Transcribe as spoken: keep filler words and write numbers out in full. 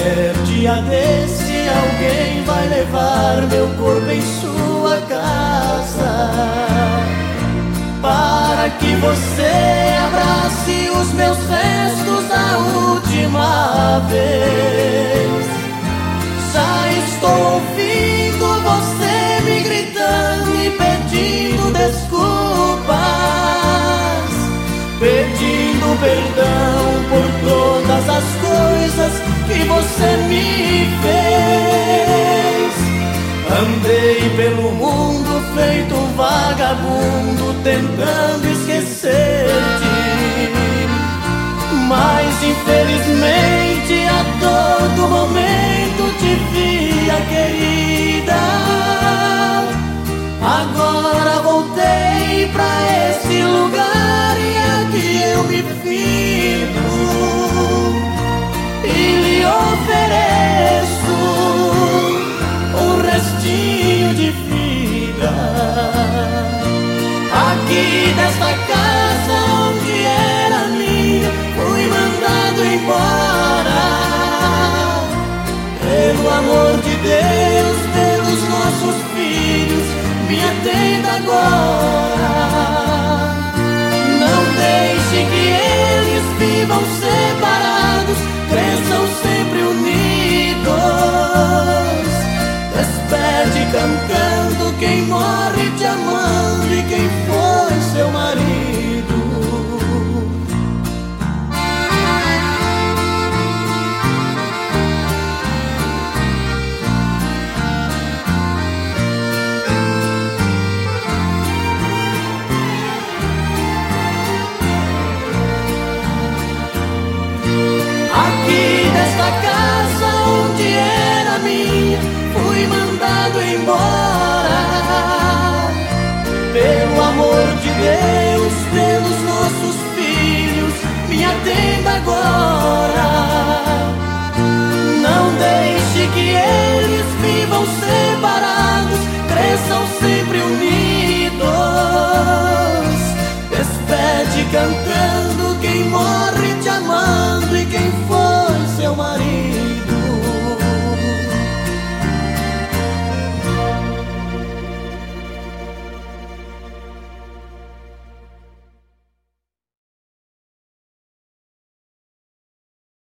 Qualquer dia desse alguém vai levar meu corpo em sua casa, para que você abrace os meus restos a última vez. Já estou ouvindo você me gritando e pedindo desculpas, pedindo perdão por todas as coisas que você me fez. Andei pelo mundo feito um vagabundo tentando esquecer-te, mas infelizmente a todo momento te via, querida. Agora voltei pra esse lugar e aqui eu me fico e lhe ofereço um restinho de vida. Aqui desta casa onde era minha, fui mandado embora. Pelo amor de Deus, pelos nossos filhos, me atenda agora. Não deixe que eles vivam separados, cresçam sempre unidos. Despede cantando quem morre te amando e quem foi seu marido. Aqui desta casa onde era minha, fui mandado embora. Pelo amor de Deus, pelos nossos filhos, me atenda agora.